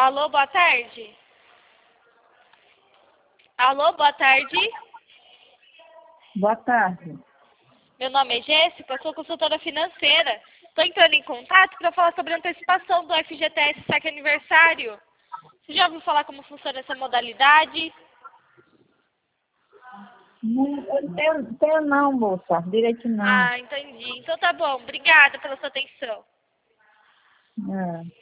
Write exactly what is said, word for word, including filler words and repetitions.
Alô, boa tarde. Alô, boa tarde. Boa tarde. Meu nome é Jéssica, sou consultora financeira. Estou entrando em contato para falar sobre a antecipação do F G T S Saque Aniversário. Você já ouviu falar como funciona essa modalidade? Não tenho, tenho não, moça. Direito não. Ah, entendi. Então tá bom. Obrigada pela sua atenção. É.